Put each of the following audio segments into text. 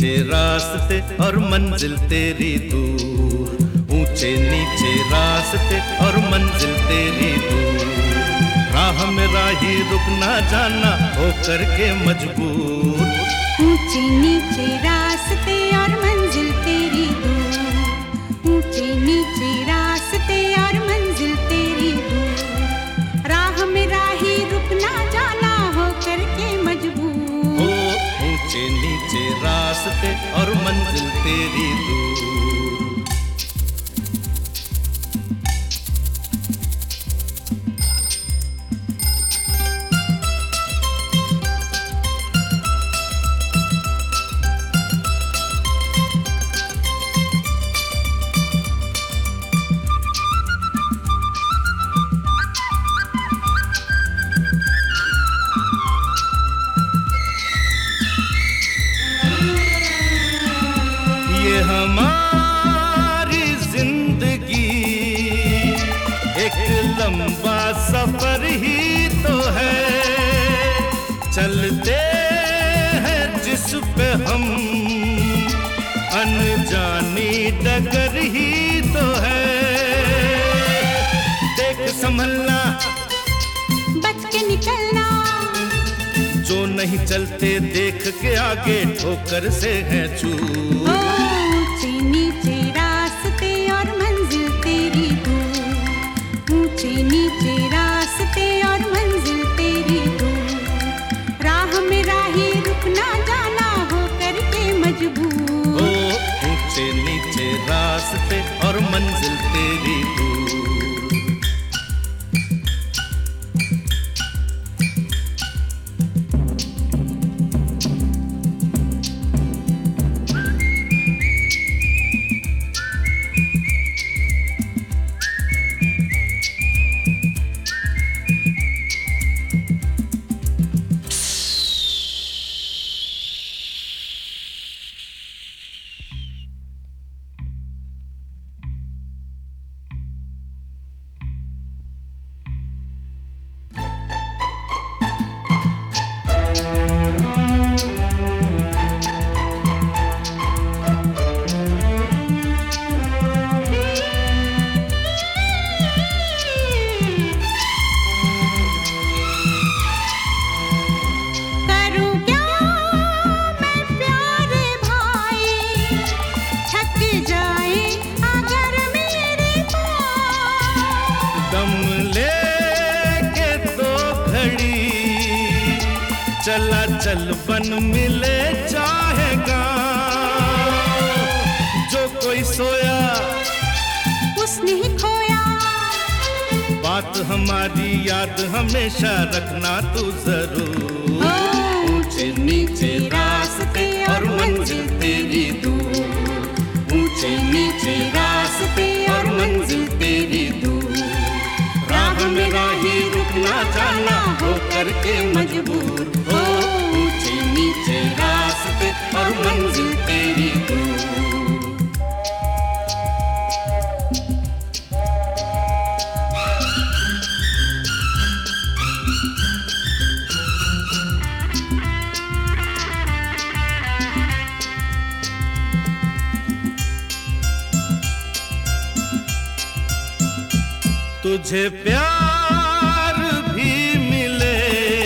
नीचे रास्ते और मंजिल तेरी दूर, ऊंचे नीचे रास्ते और मंजिल तेरी दूर। राह में राही रुक ना जाना हो करके मजबूर, ऊंचे नीचे रास्ते और मंजिल तेरी दूर, ऊंचे नीचे रास्ते और मंजिल तेरी दूर। राह में राही रुक ना जाना हो करके मजबूर, ऊंचे नीचे रास्ते और मंजिल तेरी दूर। ये हमारी जिंदगी एक लंबा सफर ही तो है, चलते हैं जिस पे हम अनजानी डगर ही तो है। देख संभलना, बच के निकलना, जो नहीं चलते देख के आगे ठोकर से है चूक। ऊंचे नीचे रास्ते और मंजिल तेरी दूर, ऊंचे नीचे रास्ते और मंजिल तेरी दूर। राह में राही रुक ना जाना हो करके मजबूर, ऊंचे नीचे रास्ते और मंजिल तेरी दूर। चला चल बन मिले चाहेगा, जो कोई सोया उसने ही खोया। बात हमारी याद हमेशा रखना तू जरूर, ऊंचे नीचे रास्ते और मंजिल तेरी दूर, ऊंचे नीचे रास्ते और मंजिल तेरी दूर। राह में राही रुक ना जाना हो करके मजबूर, ऊंचे नीचे रास्ते और मंजिल तेरी दूर। तुझे प्यार भी मिले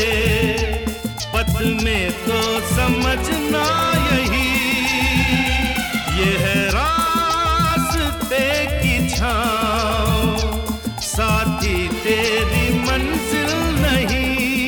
पथ में तो समझना यही, ये है रास्ते की छाँव, साथी तेरी मंजिल नहीं।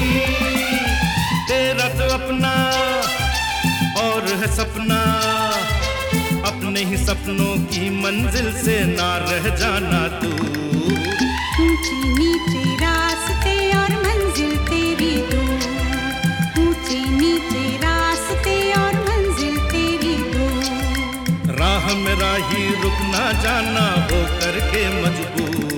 तेरा तो अपना और है सपना, अपने ही सपनों की मंजिल से ना रह जाना तू। ऊंचे नीचे रास्ते और मंजिल तेरी दूर, ऊंचे नीचे रास्ते और मंजिल तेरी दूर। राह में राही रुक ना जाना हो करके मजबूर,